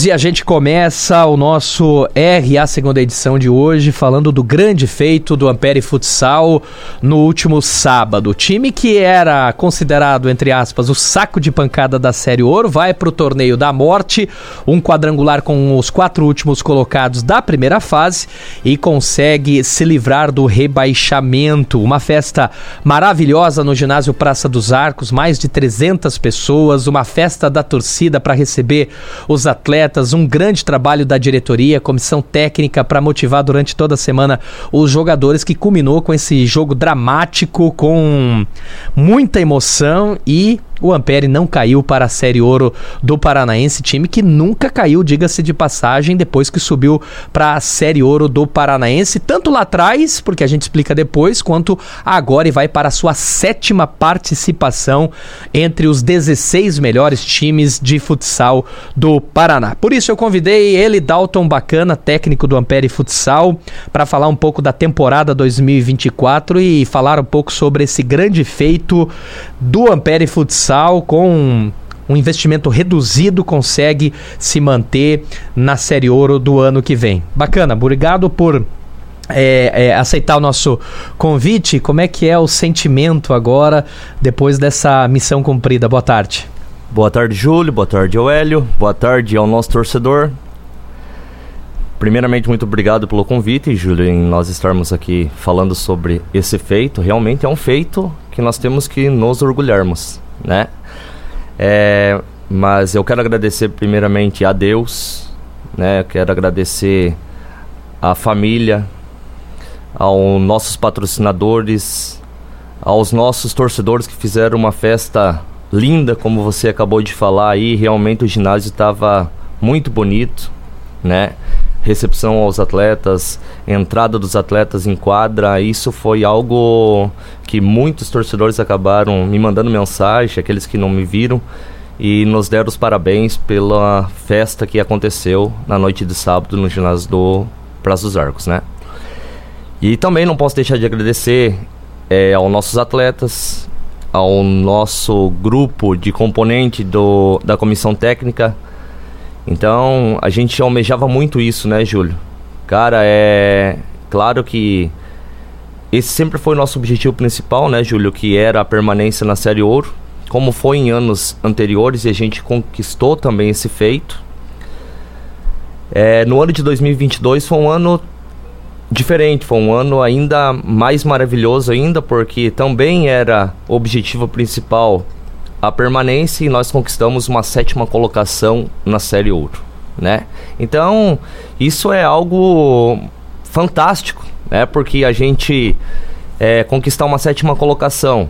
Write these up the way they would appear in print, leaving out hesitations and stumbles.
E a gente começa o nosso RA segunda edição de hoje falando do grande feito do Ampere Futsal no último sábado. O time que era considerado, entre aspas, o saco de pancada da Série Ouro vai para o Torneio da Morte, um quadrangular com os 4 últimos colocados da primeira fase e consegue se livrar do rebaixamento. Uma festa maravilhosa no ginásio Praça dos Arcos, mais de 300 pessoas, uma festa da torcida para receber os atletas, um grande trabalho da diretoria, comissão técnica para motivar durante toda a semana os jogadores, que culminou com esse jogo dramático, com muita emoção, e o Ampere não caiu para a Série Ouro do Paranaense, time que nunca caiu, diga-se de passagem, depois que subiu para a Série Ouro do Paranaense, tanto lá atrás, porque a gente explica depois, quanto agora, e vai para a sua 7ª participação entre os 16 melhores times de futsal do Paraná. Por isso eu convidei ele, Dalton Bacana, técnico do Ampere Futsal, para falar um pouco da temporada 2024 e falar um pouco sobre esse grande feito do Ampere Futsal. Com um investimento reduzido, consegue se manter na Série Ouro do ano que vem. Bacana, obrigado por aceitar o nosso convite. Como é que é o sentimento agora, depois dessa missão cumprida? Boa tarde. Boa tarde, Júlio. Boa tarde, Hélio. Boa tarde ao nosso torcedor. Primeiramente, muito obrigado pelo convite, Júlio, em nós estarmos aqui falando sobre esse feito. Realmente é um feito que nós temos que nos orgulharmos, né? Mas eu quero agradecer primeiramente a Deus, né? Quero agradecer à família, aos nossos patrocinadores, aos nossos torcedores que fizeram uma festa linda, como você acabou de falar aí. Realmente o ginásio estava muito bonito, né? Recepção aos atletas, entrada dos atletas em quadra, isso foi algo que muitos torcedores acabaram me mandando mensagem, aqueles que não me viram, e nos deram os parabéns pela festa que aconteceu na noite de sábado no ginásio do Praça dos Arcos, né? E também não posso deixar de agradecer aos nossos atletas, ao nosso grupo de componente da comissão técnica. Então, a gente almejava muito isso, né, Júlio? Cara, é claro que esse sempre foi o nosso objetivo principal, né, Júlio? Que era a permanência na Série Ouro, como foi em anos anteriores, e a gente conquistou também esse feito. No ano de 2022 foi um ano diferente, foi um ano ainda mais maravilhoso ainda, porque também era o objetivo principal a permanência, e nós conquistamos uma 7ª colocação na Série Ouro, né? Então, isso é algo fantástico, né? Porque a gente conquistar uma 7ª colocação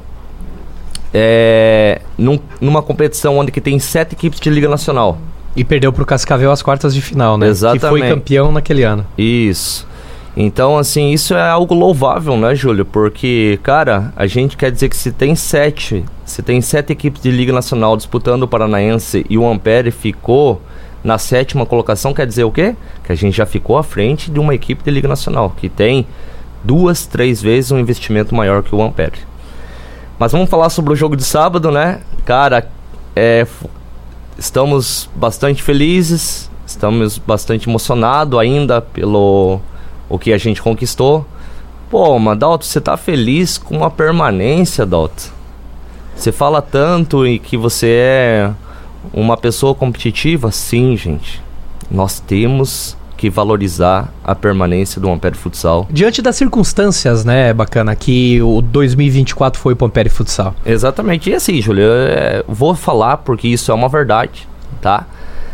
numa competição onde que tem 7 equipes de Liga Nacional. E perdeu para o Cascavel as quartas de final, né? Exatamente. Que foi campeão naquele ano. Isso. Então, assim, isso é algo louvável, né, Júlio? Porque, cara, a gente quer dizer que se tem 7 equipes de Liga Nacional disputando o Paranaense e o Ampere ficou na 7ª colocação, quer dizer o quê? Que a gente já ficou à frente de uma equipe de Liga Nacional, que tem 2, 3 vezes um investimento maior que o Ampere. Mas vamos falar sobre o jogo de sábado, né? Cara, estamos bastante felizes, estamos bastante emocionados ainda pelo o que a gente conquistou. Pô, mas Dalton, você tá feliz com a permanência, Dalton? Você fala tanto e que você é uma pessoa competitiva? Sim, gente. Nós temos que valorizar a permanência do Ampere Futsal. Diante das circunstâncias, né, Bacana, que o 2024 foi pro Ampere Futsal. Exatamente. E assim, Júlio, vou falar porque isso é uma verdade, tá?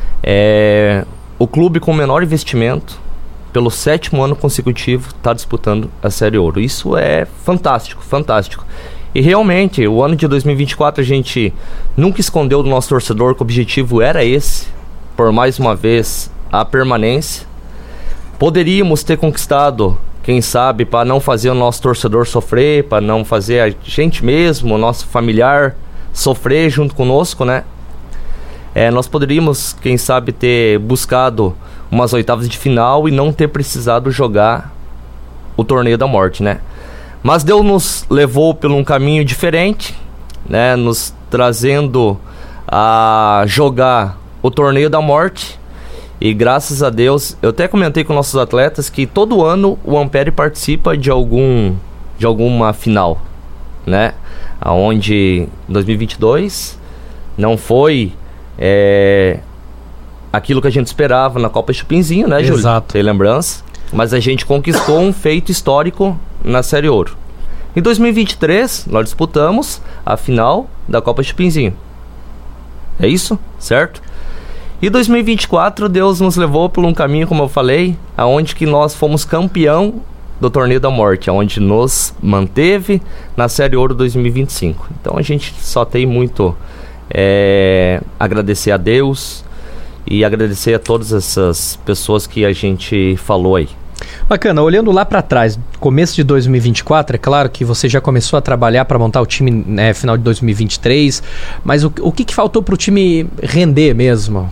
O clube com menor investimento, pelo 7º ano consecutivo, está disputando a Série Ouro. Isso é fantástico, fantástico. E realmente, o ano de 2024 a gente nunca escondeu do nosso torcedor que o objetivo era esse, por mais uma vez, a permanência. Poderíamos ter conquistado, quem sabe, para não fazer o nosso torcedor sofrer, para não fazer a gente mesmo, o nosso familiar, sofrer junto conosco, né? Nós poderíamos, quem sabe, ter buscado umas oitavas de final e não ter precisado jogar o Torneio da Morte, né? Mas Deus nos levou por um caminho diferente, né? Nos trazendo a jogar o Torneio da Morte. E graças a Deus, eu até comentei com nossos atletas que todo ano o Ampere participa de alguma final, né? Onde em 2022 não foi aquilo que a gente esperava na Copa Chupinzinho, né, Júlio? Exato. Tem lembrança? Mas a gente conquistou um feito histórico na Série Ouro. Em 2023, nós disputamos a final da Copa Chupinzinho. É isso? Certo? E 2024, Deus nos levou por um caminho, como eu falei, aonde que nós fomos campeão do Torneio da Morte, onde nos manteve na Série Ouro 2025. Então a gente só tem muito agradecer a Deus e agradecer a todas essas pessoas que a gente falou aí. Bacana, olhando lá para trás, começo de 2024, é claro que você já começou a trabalhar para montar o time, né, final de 2023, mas o que faltou para o time render mesmo?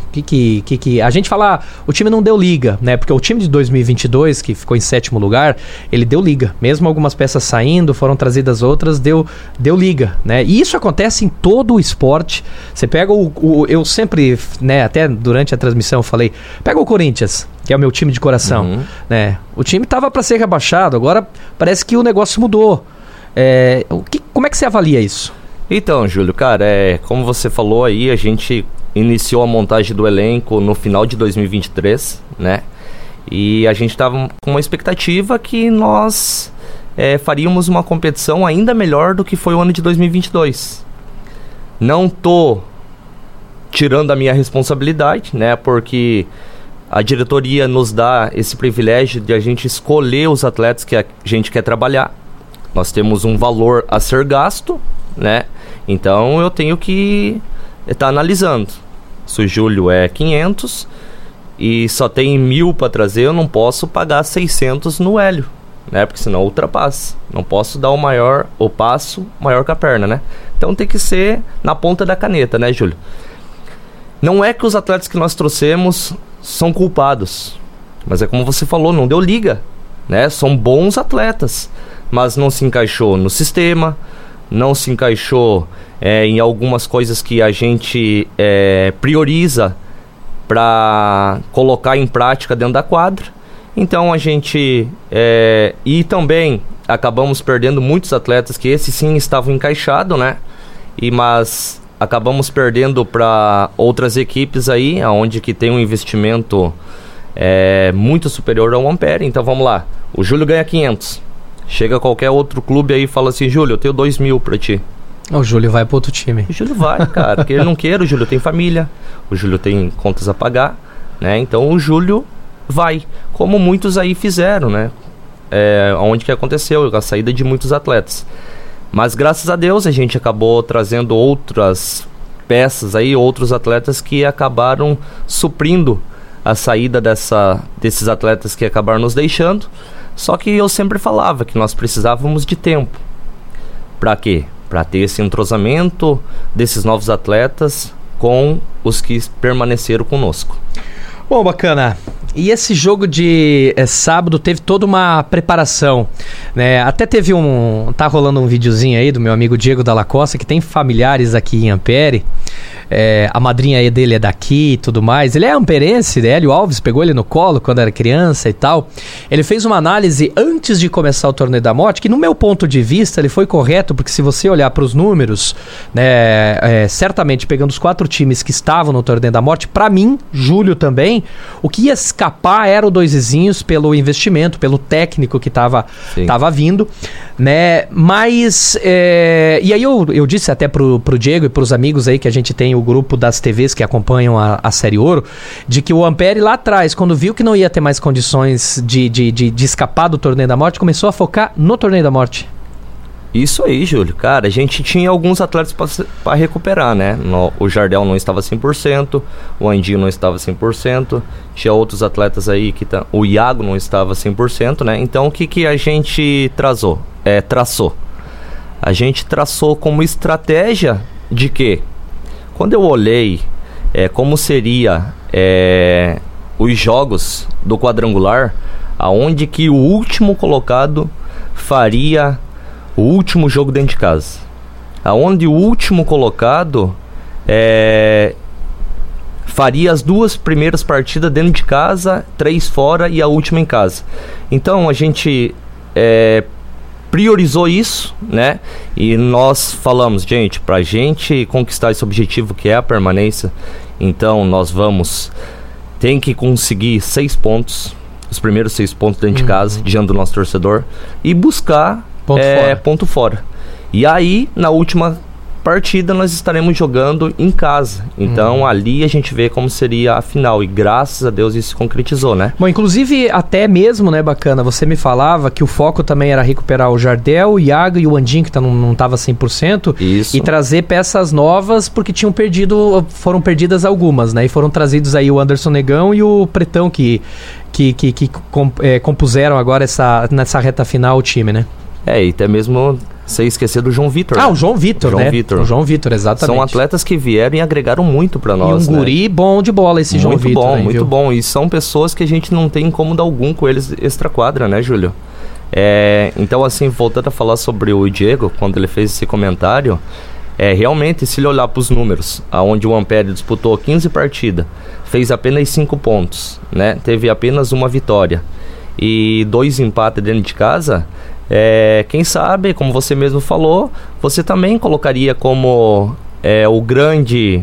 A gente fala, o time não deu liga, né? Porque o time de 2022, que ficou em 7º lugar, ele deu liga. Mesmo algumas peças saindo, foram trazidas outras, deu liga, né? E isso acontece em todo o esporte. Você pega eu sempre, né, até durante a transmissão eu falei, pega o Corinthians, que é o meu time de coração, né? O time estava para ser rebaixado, agora parece que o negócio mudou. Como é que você avalia isso? Então, Júlio, cara, como você falou aí, a gente iniciou a montagem do elenco no final de 2023, né? E a gente estava com uma expectativa que nós faríamos uma competição ainda melhor do que foi o ano de 2022. Não tô tirando a minha responsabilidade, né? Porque a diretoria nos dá esse privilégio de a gente escolher os atletas que a gente quer trabalhar. Nós temos um valor a ser gasto, né? Então eu tenho que estar analisando. Se o Júlio é 500 e só tem 1.000 para trazer, eu não posso pagar 600 no Hélio, né? Porque senão ultrapassa. Não posso dar o passo maior que a perna, né? Então tem que ser na ponta da caneta, né, Júlio? Não é que os atletas que nós trouxemos são culpados, mas é como você falou, não deu liga, né? São bons atletas, mas não se encaixou no sistema, não se encaixou em algumas coisas que a gente prioriza para colocar em prática dentro da quadra. Então a gente e também acabamos perdendo muitos atletas que esses sim estavam encaixados, né? Mas acabamos perdendo para outras equipes aí, onde que tem um investimento muito superior ao Ampere. Então vamos lá, o Júlio ganha 500, chega qualquer outro clube aí e fala assim, Júlio, eu tenho 2.000 para ti. O Júlio vai para outro time. O Júlio vai, cara, porque ele não quer, o Júlio tem família, o Júlio tem contas a pagar, né? Então o Júlio vai, como muitos aí fizeram, né? Onde que aconteceu a saída de muitos atletas. Mas graças a Deus a gente acabou trazendo outras peças aí, outros atletas que acabaram suprindo a saída desses atletas que acabaram nos deixando. Só que eu sempre falava que nós precisávamos de tempo. Para quê? Para ter esse entrosamento desses novos atletas com os que permaneceram conosco. Bom, bacana. E esse jogo de sábado teve toda uma preparação, né? Até teve tá rolando um videozinho aí do meu amigo Diego Dalla Costa, que tem familiares aqui em Ampere. A madrinha dele é daqui e tudo mais. Ele é amperense, né? Hélio Alves pegou ele no colo quando era criança e tal. Ele fez uma análise antes de começar o Torneio da Morte, que no meu ponto de vista ele foi correto, porque se você olhar para os números, né, certamente pegando os 4 times que estavam no Torneio da Morte, para mim, Júlio também, o que ia escapar era o Doisezinhos pelo investimento, pelo técnico que tava vindo, né? Mas, e aí eu disse até pro Diego e pros amigos aí que a gente tem o grupo das TVs que acompanham a Série Ouro, de que o Ampere lá atrás, quando viu que não ia ter mais condições de escapar do Torneio da Morte, começou a focar no Torneio da Morte. Isso aí, Júlio. Cara, a gente tinha alguns atletas para recuperar, né? O Jardel não estava 100%, o Andinho não estava 100%, tinha outros atletas aí o Iago não estava 100%, né? Então o que a gente traçou? A gente traçou como estratégia de que, quando eu olhei como seria os jogos do quadrangular, aonde que o último colocado faria o último jogo dentro de casa, aonde o último colocado faria as 2 primeiras partidas dentro de casa, 3 fora e a última em casa. Então a gente priorizou isso, né? E nós falamos, gente, pra gente conquistar esse objetivo que é a permanência, então nós tem que conseguir 6 pontos, os primeiros 6 pontos dentro de casa, diante do nosso torcedor, e buscar ponto fora. E aí, na última partida, nós estaremos jogando em casa. Então, ali a gente vê como seria a final. E graças a Deus isso se concretizou, né? Bom, inclusive, até mesmo, né, bacana, você me falava que o foco também era recuperar o Jardel, o Iago e o Andinho, que não estava 100%. Isso. E trazer peças novas, porque foram perdidas algumas, né? E foram trazidos aí o Anderson Negão e o Pretão, que compuseram agora nessa reta final o time, né? E até mesmo sem esquecer do João Vitor. O João Vitor, né? O João Vitor, exatamente. São atletas que vieram e agregaram muito pra nós, e um guri bom de bola esse João Vitor. Muito bom. E são pessoas que a gente não tem incômodo algum com eles extra-quadra, né, Júlio? Então, assim, voltando a falar sobre o Diego, quando ele fez esse comentário, realmente, se ele olhar pros números, onde o Ampere disputou 15 partidas, fez apenas 5 pontos, né? Teve apenas uma vitória e 2 empates dentro de casa... quem sabe, como você mesmo falou, você também colocaria como o grande...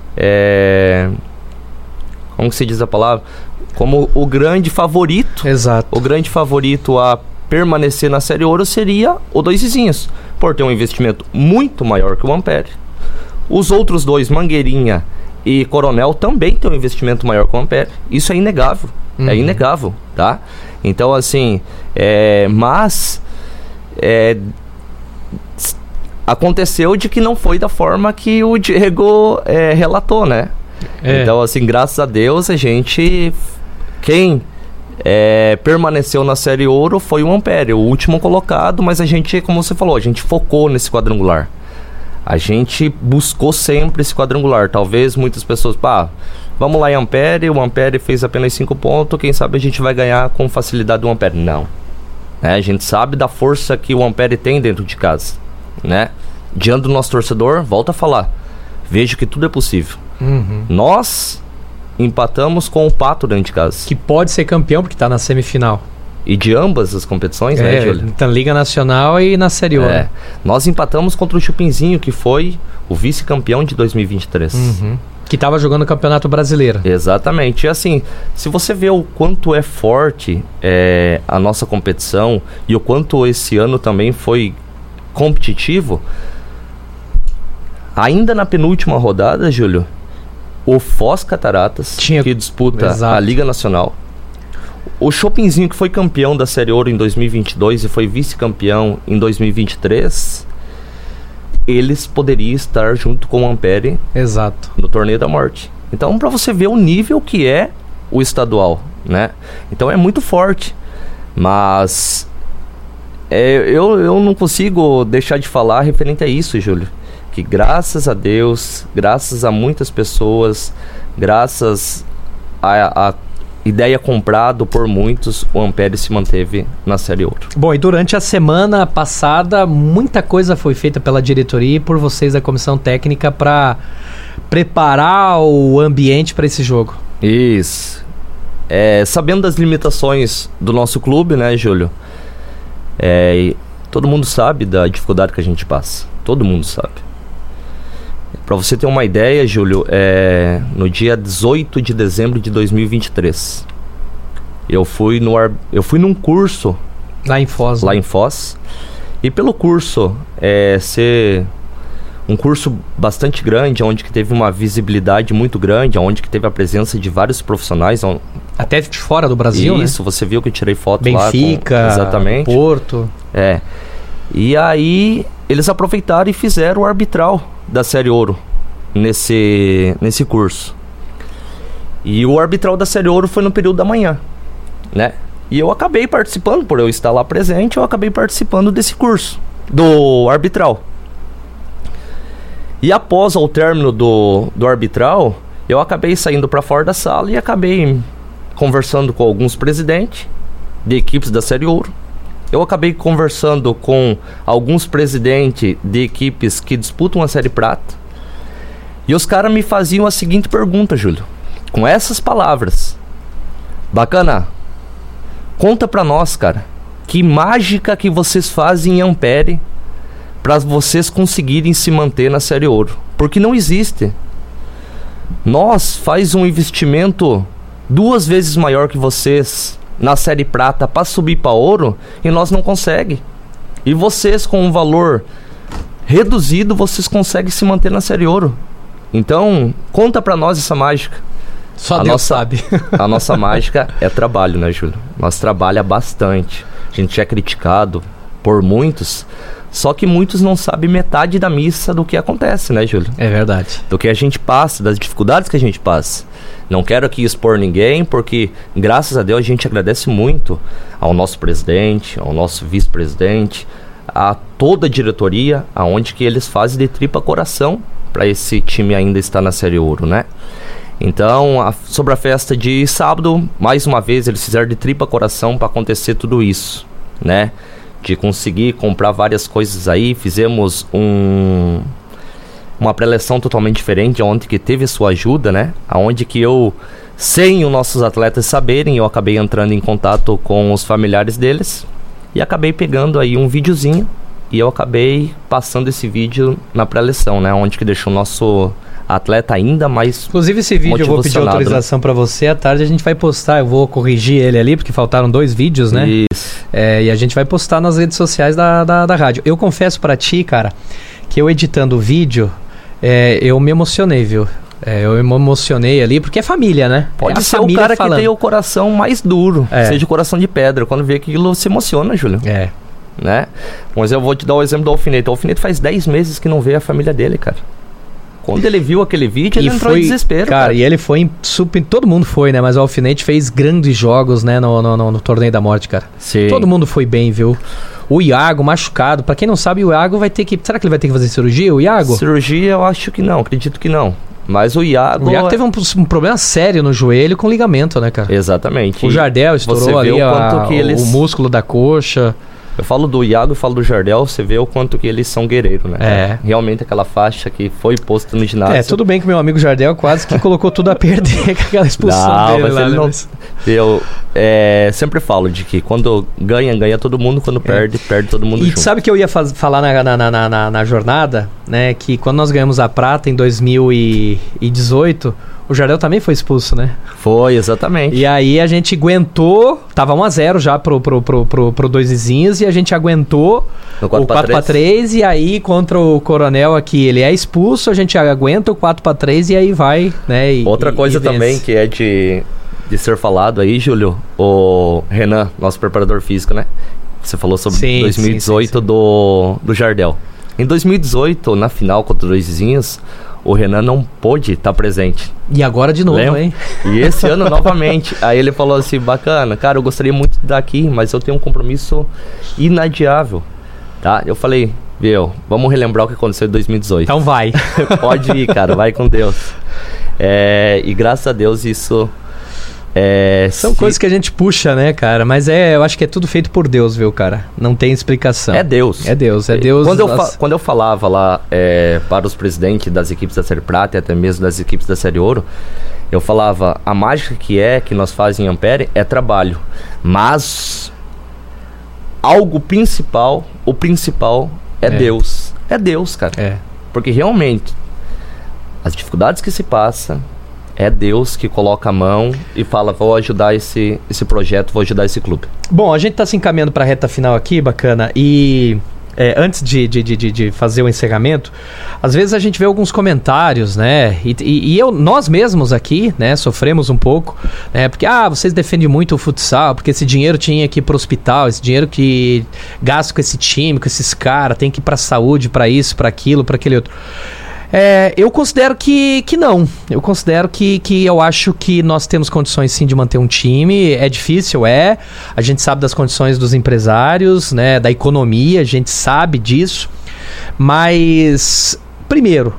como que se diz a palavra? Como o grande favorito. Exato. O grande favorito a permanecer na Série Ouro seria o Dois Vizinhos, por ter um investimento muito maior que o Ampere. Os outros dois, Mangueirinha e Coronel, também têm um investimento maior que o Ampere. Isso é inegável. É inegável, tá? Então, assim, mas aconteceu de que não foi da forma que o Diego relatou, né? Então, assim, graças a Deus, quem permaneceu na Série Ouro foi o Ampere, o último colocado, mas a gente, como você falou, a gente focou nesse quadrangular. A gente buscou sempre esse quadrangular. Talvez muitas pessoas, vamos lá em Ampere, o Ampere fez apenas 5 pontos, quem sabe a gente vai ganhar com facilidade do Ampere. Não. A gente sabe da força que o Ampere tem dentro de casa, né? Diante do nosso torcedor, volta a falar, vejo que tudo é possível. Nós empatamos com o Pato dentro de casa. Que pode ser campeão, porque está na semifinal. E de ambas as competições, né, Júlio? Na Liga Nacional e na Série Ouro. Nós empatamos contra o Chupinzinho, que foi o vice-campeão de 2023. Que estava jogando o Campeonato Brasileiro. Exatamente. E assim, se você vê o quanto é forte a nossa competição e o quanto esse ano também foi competitivo, ainda na penúltima rodada, Júlio, o Foz Cataratas, que disputa a Liga Nacional, o Chopinzinho, que foi campeão da Série Ouro em 2022 e foi vice-campeão em 2023, eles poderiam estar junto com o Ampere no Torneio da Morte. Então, para você ver o nível que é o estadual, né? Então, é muito forte. Mas eu não consigo deixar de falar referente a isso, Júlio. Que graças a Deus, graças a muitas pessoas, graças a ideia comprada por muitos, o Ampere se manteve na Série Ouro. Bom, e durante a semana passada, muita coisa foi feita pela diretoria e por vocês da comissão técnica para preparar o ambiente para esse jogo. Isso. Sabendo das limitações do nosso clube, né, Júlio? Todo mundo sabe da dificuldade que a gente passa. Todo mundo sabe. Para você ter uma ideia, Júlio, no dia 18 de dezembro de 2023, eu fui num curso lá em Foz. E pelo curso ser um curso bastante grande, onde que teve uma visibilidade muito grande, onde que teve a presença de vários profissionais. Até de fora do Brasil, Isso, né? Você viu que eu tirei foto Benfica, lá. Exatamente. Porto. E aí, eles aproveitaram e fizeram o arbitral da Série Ouro nesse curso. E o arbitral da Série Ouro foi no período da manhã, né? E eu acabei participando, por eu estar lá presente, eu acabei participando desse curso, do arbitral. E após o término do arbitral, eu acabei saindo para fora da sala e acabei conversando com alguns presidentes de equipes da Série Ouro. Eu acabei conversando com alguns presidentes de equipes que disputam a Série Prata. E os caras me faziam a seguinte pergunta, Júlio. com essas palavras: bacana, conta pra nós, cara, que mágica que vocês fazem em Ampere para vocês conseguirem se manter na Série Ouro. Porque não existe. Nós faz um investimento 2 vezes maior que vocês na Série Prata para subir para Ouro e nós não conseguimos. E vocês, com um valor reduzido, vocês conseguem se manter na Série Ouro. Então, conta pra nós essa mágica. Só Deus sabe. A nossa mágica é trabalho, né, Júlio? Nós trabalha bastante. A gente é criticado por muitos, só que muitos não sabem metade da missa do que acontece, né, Júlio? É verdade. Do que a gente passa, das dificuldades que a gente passa. Não quero aqui expor ninguém, porque graças a Deus a gente agradece muito ao nosso presidente, ao nosso vice-presidente, a toda a diretoria, aonde que eles fazem de tripa coração para esse time ainda estar na Série Ouro, né? Então, sobre a festa de sábado, mais uma vez eles fizeram de tripa coração para acontecer tudo isso, né? De conseguir comprar várias coisas aí. Fizemos uma preleção totalmente diferente, onde que teve sua ajuda, né? Aonde que eu, sem os nossos atletas saberem, eu acabei entrando em contato com os familiares deles e acabei pegando aí um videozinho e eu acabei passando esse vídeo na preleção, né? Onde que deixou o nosso atleta ainda mais. Inclusive esse vídeo eu vou pedir autorização para você. À tarde a gente vai postar, eu vou corrigir ele ali, porque faltaram 2 vídeos, né? Isso. E a gente vai postar nas redes sociais da rádio. Eu confesso para ti, cara, que eu editando o vídeo, eu me emocionei, viu? Eu me emocionei ali, porque é família, né? Pode ser o cara falando. Que tem o coração mais duro, seja o coração de pedra. Quando vê aquilo, se emociona, Júlio. Né? Mas eu vou te dar o exemplo do Alfinete. O Alfinete faz 10 meses que não vê a família dele, cara. Quando ele viu aquele vídeo, ele entrou em desespero. Cara, e ele foi super. Todo mundo foi, né? Mas o Alfinete fez grandes jogos, né? No Torneio da Morte, cara. Sim. Todo mundo foi bem, viu? O Iago, machucado. Pra quem não sabe, o Iago vai ter que. Será que ele vai ter que fazer cirurgia, o Iago? Cirurgia, eu acho que não. Acredito que não. Mas o Iago teve um problema sério no joelho com ligamento, né, cara? Exatamente. O Jardel estourou ali o músculo da coxa. Eu falo do Iago e falo do Jardel, você vê o quanto que eles são guerreiros, né? Realmente aquela faixa que foi posta no ginásio. Tudo bem que meu amigo Jardel quase que colocou tudo a perder com aquela expulsão dele mas lá. Ele não... Eu sempre falo de que quando ganha todo mundo, quando perde todo mundo junto. E sabe que eu ia falar na jornada, né? Que quando nós ganhamos a prata em 2018... O Jardel também foi expulso, né? Foi, exatamente. E aí a gente aguentou, tava 1-0 já pro Dois Vizinhos, e a gente aguentou o 4-3, e aí contra o Coronel aqui, ele é expulso, a gente aguenta o 4-3 e aí vai, né? Outra coisa também que é de ser falado aí, Júlio, o Renan, nosso preparador físico, né? Você falou sobre 2018 sim. do Jardel. Em 2018, na final contra o Dois Vizinhos, o Renan não pôde estar presente. E agora de novo, hein? E esse ano novamente. Aí ele falou assim, bacana, cara, eu gostaria muito de estar aqui, mas eu tenho um compromisso inadiável, tá? Eu falei, vamos relembrar o que aconteceu em 2018. Então vai. Pode ir, cara, vai com Deus. E graças a Deus isso... São coisas que a gente puxa, né, cara? Mas eu acho que é tudo feito por Deus, viu, cara? Não tem explicação. É Deus. É Deus. Quando eu falava lá para os presidentes das equipes da Série Prata e até mesmo das equipes da Série Ouro, eu falava, a mágica que nós fazemos em Ampere é trabalho. Mas o principal é Deus. É Deus, cara. Porque realmente, as dificuldades que se passam, é Deus que coloca a mão e fala, vou ajudar esse projeto, vou ajudar esse clube. Bom, a gente tá se encaminhando para a reta final aqui, bacana, e antes de fazer o encerramento, às vezes a gente vê alguns comentários, né, e nós mesmos aqui, né, sofremos um pouco, né, porque, vocês defendem muito o futsal, porque esse dinheiro tinha que ir pro hospital, esse dinheiro que gasta com esse time, com esses caras, tem que ir pra saúde, pra isso, pra aquilo, pra aquele outro. Eu considero que não. Eu considero que eu acho que nós temos condições sim de manter um time. É difícil, a gente sabe das condições dos empresários, né, da economia, a gente sabe disso. Mas, primeiro,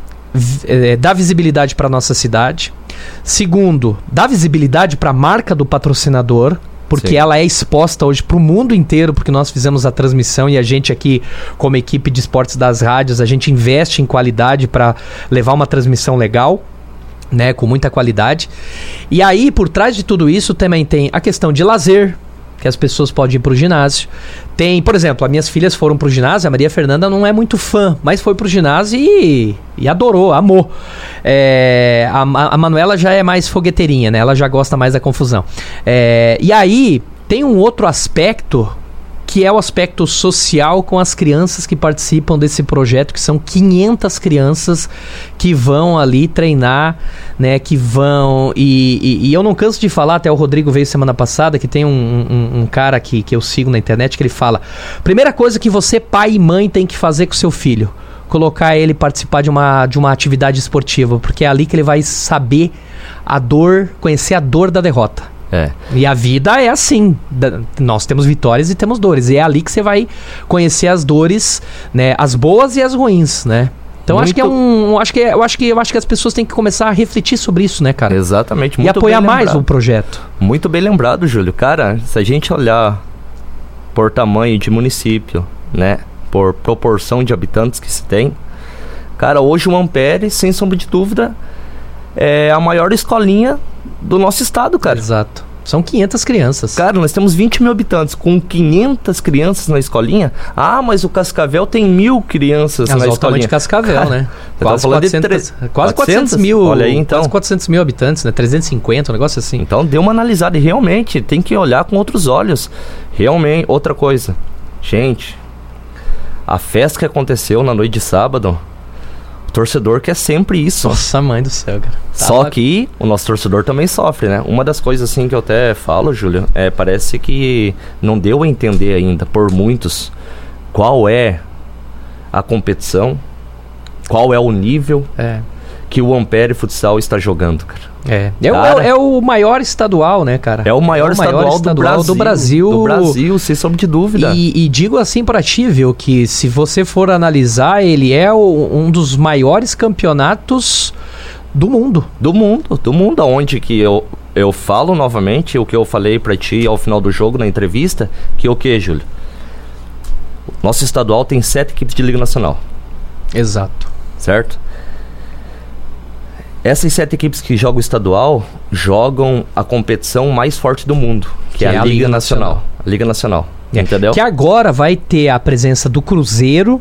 dá visibilidade para nossa cidade. Segundo, dá visibilidade para a marca do patrocinador, porque sim, ela é exposta hoje para o mundo inteiro, porque nós fizemos a transmissão e a gente aqui, como equipe de esportes das rádios, a gente investe em qualidade para levar uma transmissão legal. né, com muita qualidade. E aí, por trás de tudo isso, também tem a questão de lazer, que as pessoas podem ir pro ginásio. Tem, por exemplo, as minhas filhas foram pro ginásio, a Maria Fernanda não é muito fã, mas foi pro ginásio e adorou, amou. A Manuela já é mais fogueteirinha, né? Ela já gosta mais da confusão. E aí, tem um outro aspecto, que é o aspecto social com as crianças que participam desse projeto, que são 500 crianças que vão ali treinar, né, que vão... E eu não canso de falar, até o Rodrigo veio semana passada, que tem um cara que eu sigo na internet, que ele fala: primeira coisa que você, pai e mãe, tem que fazer com seu filho, colocar ele participar de uma atividade esportiva, porque é ali que ele vai saber a dor, conhecer a dor da derrota. E a vida é assim, nós temos vitórias e temos dores, e é ali que você vai conhecer as dores, né, as boas e as ruins, né? Então acho que eu acho que as pessoas têm que começar a refletir sobre isso, né, cara? Exatamente, muito bem lembrado. E apoiar mais o projeto. Muito bem lembrado, Júlio. Cara, se a gente olhar por tamanho de município, né, por proporção de habitantes que se tem, cara, hoje o Ampere, sem sombra de dúvida, é a maior escolinha do nosso estado, cara. Exato. São 500 crianças. Cara, nós temos 20 mil habitantes, com 500 crianças na escolinha. Ah, mas o Cascavel tem 1.000 crianças na escolinha. Totalmente Cascavel, cara, né? Quase 400 mil. Olha aí, então. Quase 400 mil habitantes, né? 350, um negócio assim. Então, dê uma analisada. E realmente, tem que olhar com outros olhos. Realmente, outra coisa. Gente, a festa que aconteceu na noite de sábado... torcedor quer sempre isso. Nossa, mãe do céu, cara. Só que o nosso torcedor também sofre, né? Uma das coisas assim que eu até falo, Júlio, parece que não deu a entender ainda por muitos qual é a competição, qual é o nível que o Ampere Futsal está jogando, cara. É o maior estadual, né, cara? É o maior estadual do Brasil. Do Brasil, sem sombra de dúvida. E digo assim pra ti, viu, que se você for analisar, ele é um dos maiores campeonatos do mundo. Do mundo, onde que eu falo novamente o que eu falei pra ti ao final do jogo, na entrevista, que o que, Júlio? Nosso estadual tem 7 equipes de Liga Nacional. Exato. Certo? Essas 7 equipes que jogam o estadual jogam a competição mais forte do mundo, que é a Liga Nacional. A Liga Nacional, entendeu? Que agora vai ter a presença do Cruzeiro.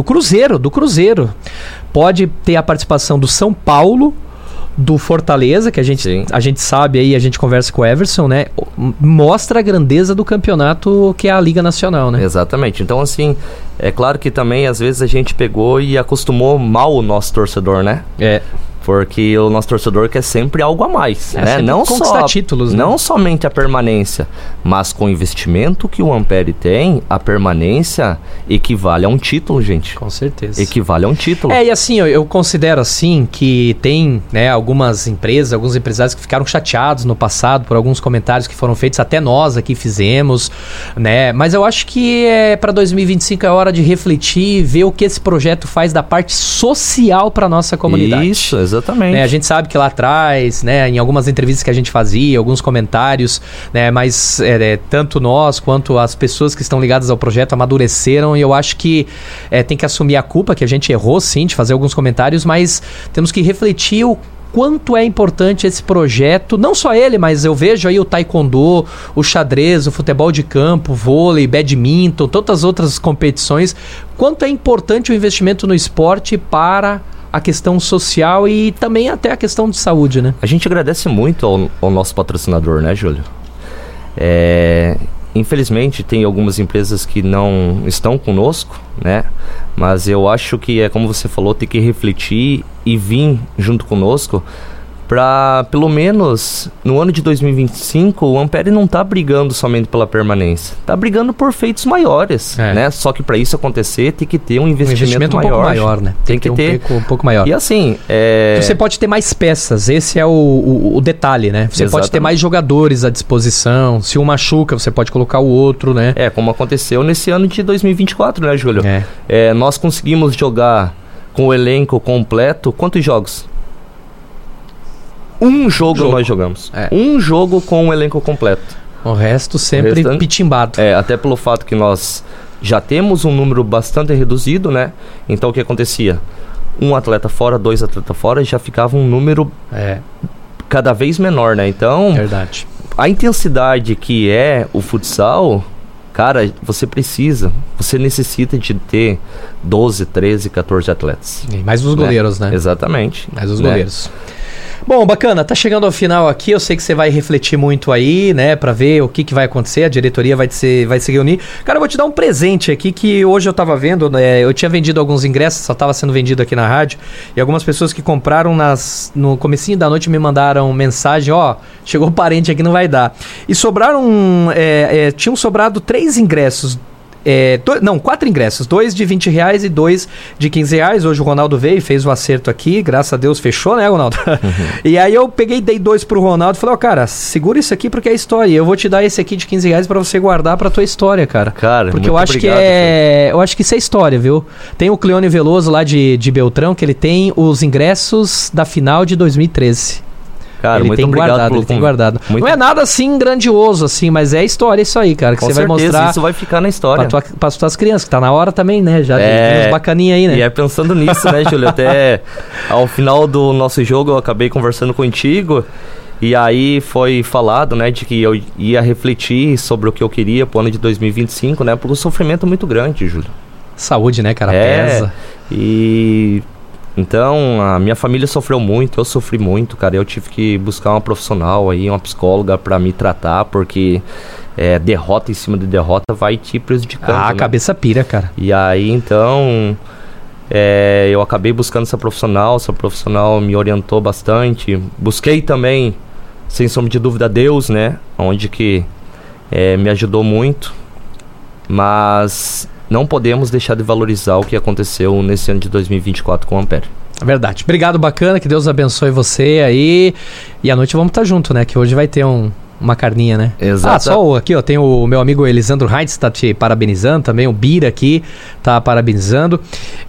Pode ter a participação do São Paulo, do Fortaleza, que a gente sabe aí, a gente conversa com o Everson, né? Mostra a grandeza do campeonato que é a Liga Nacional, né? Exatamente. Então, assim, é claro que também, às vezes, a gente pegou e acostumou mal o nosso torcedor, né? Porque o nosso torcedor quer sempre algo a mais, né? Não só títulos, né? Não somente a permanência, mas com o investimento que o Ampere tem, a permanência equivale a um título, gente. Com certeza. Equivale a um título. E assim, eu considero assim que tem, né, algumas empresas, alguns empresários que ficaram chateados no passado por alguns comentários que foram feitos, até nós aqui fizemos, né? Mas eu acho que para 2025 é hora de refletir e ver o que esse projeto faz da parte social para nossa comunidade. Isso, exatamente. A gente sabe que lá atrás, né, em algumas entrevistas que a gente fazia, alguns comentários, né, mas tanto nós quanto as pessoas que estão ligadas ao projeto amadureceram, e eu acho que tem que assumir a culpa, que a gente errou sim de fazer alguns comentários, mas temos que refletir o quanto é importante esse projeto, não só ele, mas eu vejo aí o taekwondo, o xadrez, o futebol de campo, vôlei, badminton, tantas outras competições, quanto é importante o investimento no esporte para a questão social e também até a questão de saúde, né? A gente agradece muito ao nosso patrocinador, né, Júlio? Infelizmente, tem algumas empresas que não estão conosco, né? Mas eu acho que, como você falou, tem que refletir e vir junto conosco para, pelo menos, no ano de 2025, o Ampere não tá brigando somente pela permanência. Tá brigando por feitos maiores, né? Só que para isso acontecer, tem que ter um investimento maior. Um pouco maior, né? Tem que ter um pouco maior. E assim... Você pode ter mais peças, esse é o detalhe, né? Você pode ter mais jogadores à disposição. Se um machuca, você pode colocar o outro, né? Como aconteceu nesse ano de 2024, né, Júlio? Nós conseguimos jogar com o elenco completo. Quantos jogos? Um jogo nós jogamos. Um jogo com o elenco completo. O resto sempre pitimbado. Até pelo fato que nós já temos um número bastante reduzido, né? Então o que acontecia? um atleta fora, 2 atletas fora, já ficava um número cada vez menor, né? Então, verdade. A intensidade que é o futsal, cara, você necessita de ter 12, 13, 14 atletas. E mais os goleiros, né? Exatamente. Mais os goleiros. Bom, bacana, tá chegando ao final aqui, eu sei que você vai refletir muito aí, né, pra ver o que vai acontecer, a diretoria vai se reunir. Cara, eu vou te dar um presente aqui que hoje eu tava vendo, né, eu tinha vendido alguns ingressos, só tava sendo vendido aqui na rádio, e algumas pessoas que compraram no comecinho da noite me mandaram mensagem, chegou o parente aqui, não vai dar. E tinham sobrado 3 ingressos. 4 ingressos, 2 de R$20 e 2 de R$15. Hoje o Ronaldo veio e fez o acerto aqui, graças a Deus fechou, né, Ronaldo? E aí eu dei 2 pro Ronaldo e falei, cara, segura isso aqui porque é história, eu vou te dar esse aqui de R$15 pra você guardar pra tua história, cara. Porque eu acho obrigado, eu acho que isso é história, viu? Tem o Cleone Veloso lá de Beltrão, que ele tem os ingressos da final de 2013. Cara, ele tem guardado. Não é nada assim grandioso, assim, mas é história isso aí, cara. Que você vai mostrar. Isso vai ficar na história. Para tuas crianças, que tá na hora também, né? Já tem uns bacaninha aí, né? E pensando nisso, né, Júlio? Até ao final do nosso jogo eu acabei conversando contigo. E aí foi falado, né, de que eu ia refletir sobre o que eu queria pro ano de 2025, né? Porque o sofrimento é muito grande, Júlio. Saúde, né, cara? Pesa. Então, a minha família sofreu muito, eu sofri muito, cara. Eu tive que buscar uma profissional aí, uma psicóloga pra me tratar, porque derrota em cima de derrota vai te prejudicando. A cabeça pira, cara. E aí, então, eu acabei buscando essa profissional me orientou bastante. Busquei também, sem sombra de dúvida, Deus, né? Onde que me ajudou muito. Mas não podemos deixar de valorizar o que aconteceu nesse ano de 2024 com o Ampere. Verdade. Obrigado, bacana. Que Deus abençoe você aí. E à noite vamos estar junto, né? Que hoje vai ter uma carninha, né? Exato. Só aqui, ó. Tem o meu amigo Elisandro Heinz, tá te parabenizando também. O Bira aqui tá parabenizando.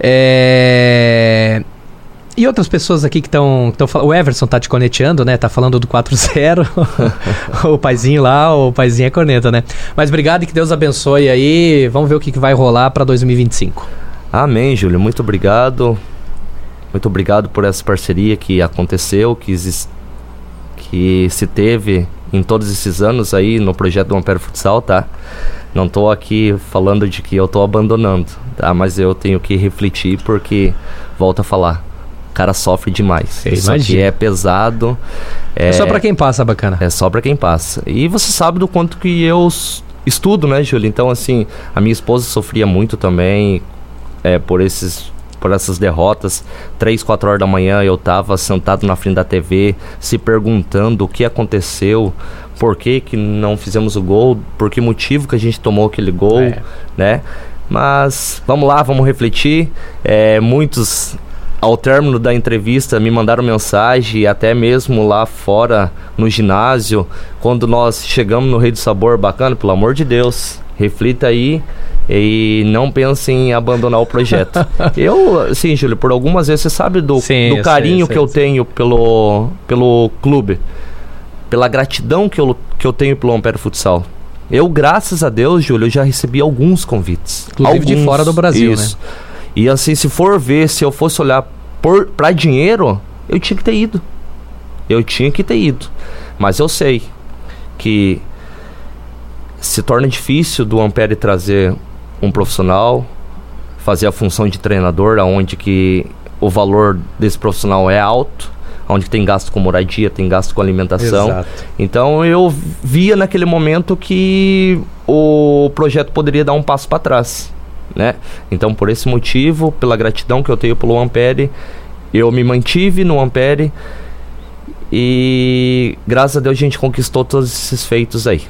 E outras pessoas aqui que estão falando. O Everson tá te corneteando, né? Tá falando do 4-0. O paizinho lá, o paizinho é corneta, né? Mas obrigado e que Deus abençoe aí. Vamos ver o que vai rolar para 2025. Amém, Júlio. Muito obrigado. Muito obrigado por essa parceria que aconteceu, que se teve em todos esses anos aí no projeto do Ampere Futsal, tá? Não tô aqui falando de que eu tô abandonando, tá? Mas eu tenho que refletir porque, volto a falar, o cara sofre demais. Isso aqui é pesado. É só pra quem passa, bacana. É só pra quem passa. E você sabe do quanto que eu estudo, né, Júlio? Então, assim, a minha esposa sofria muito também por essas derrotas. 3, 4 horas da manhã eu tava sentado na frente da TV, se perguntando o que aconteceu, por que não fizemos o gol, por que motivo que a gente tomou aquele gol, né? Mas, vamos lá, vamos refletir. Muitos, ao término da entrevista, me mandaram mensagem, até mesmo lá fora no ginásio, quando nós chegamos no Rei do Sabor. Bacana, pelo amor de Deus, reflita aí e não pense em abandonar o projeto. Sim, Júlio, por algumas vezes, você sabe do carinho que eu tenho pelo clube, pela gratidão que eu tenho pelo Ampere Futsal. Eu, graças a Deus, Júlio, eu já recebi alguns convites. Inclusive de fora do Brasil, isso, né? E assim, se eu fosse olhar pra dinheiro, eu tinha que ter ido. Mas eu sei que se torna difícil do Ampere trazer um profissional, fazer a função de treinador, onde que o valor desse profissional é alto, onde tem gasto com moradia, tem gasto com alimentação. Exato. Então eu via naquele momento que o projeto poderia dar um passo para trás, né? Então, por esse motivo, pela gratidão que eu tenho pelo Ampere, eu me mantive no Ampere e graças a Deus a gente conquistou todos esses feitos aí.